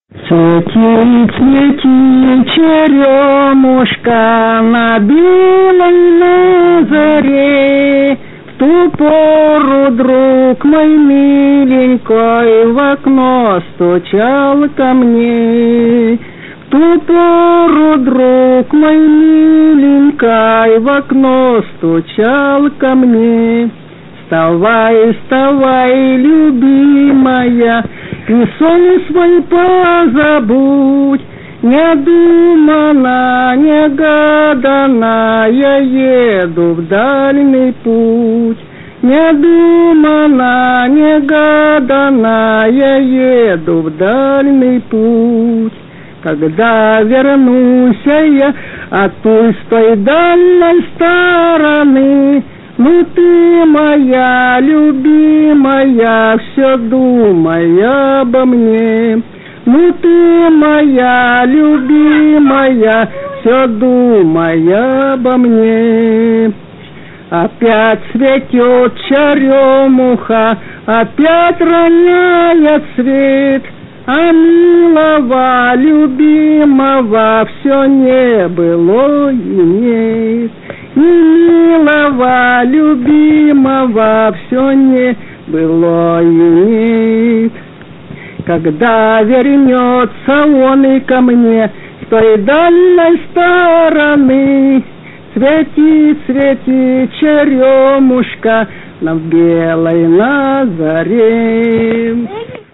Цвети, цвети, черемушка на белой на заре. В ту пору, друг мой миленький, в окно стучал ко мне. В ту пору, друг мой миленький, в окно стучал ко мне. Вставай, вставай, любимая, ты сон свой позабудь. Недуманно, негаданно я еду в дальний путь. Недуманно, негаданно я еду в дальний путь. Когда вернусь я от той дальней стороны, ну ты моя любимая, все думай обо мне. Ну ты моя любимая, все думай обо мне. Опять цветет черемуха, опять роняет цвет, а милого, любимого все не было и нет. И милого, любимого все не было и нет. Когда вернется он и ко мне с той дальней стороны, цвети, цвети, черемушка на белой на заре.